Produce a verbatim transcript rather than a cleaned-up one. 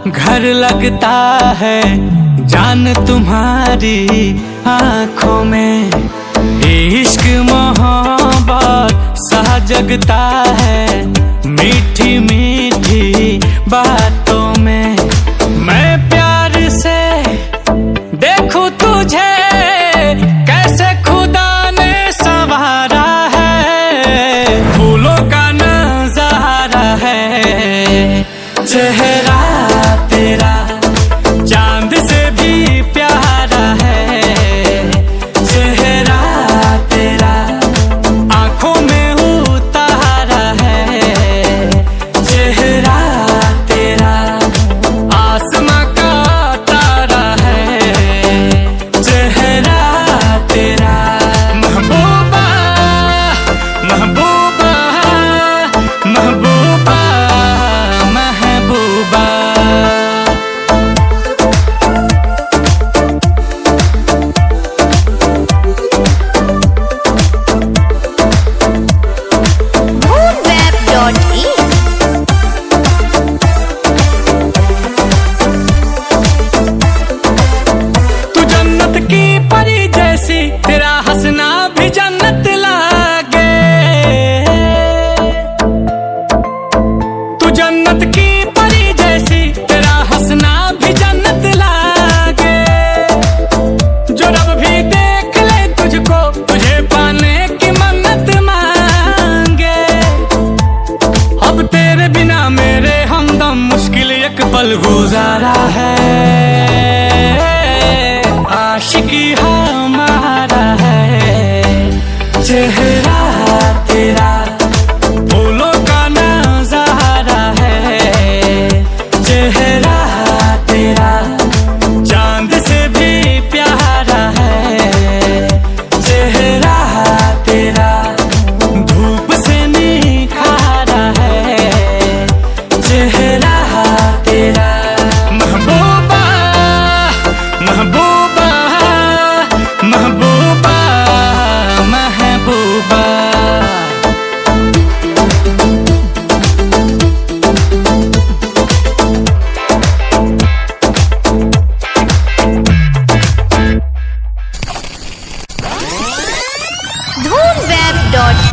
घर लगता है जान तुम्हारी आंखों में, इश्क मोहब्बत सा जगता है मीठी मीठी बातों में। मैं प्यार से देखूं तुझे कैसे खुदा ने संवारा है, फूलों का नजारा है चेहरा तेरा चांद से भी प्यारा है, चेहरा तेरा आंखों में उतारा है, चेहरा तेरा आसमां का तारा है, चेहरा तेरा महबूबा महबूबा महबूबा महबूबा। तेरा हंसना भी जन्नत लागे, तू जन्नत की परी जैसी, तेरा हंसना भी जन्नत लागे। जो रब भी देख ले तुझको, तुझे पाने की मन्नत मांगे। अब तेरे बिना मेरे हमदम मुश्किल एक पल गुजारा है, आशिकी हमारा है, चेहरा तेरा फूलों का नजारा है, चेहरा तेरा चांद से भी प्यारा है, चेहरा तेरा धूप से निखारा है, चेहरा तेरा महबूबा महबूबा महबूबा महबूबा। धूम वेब डॉट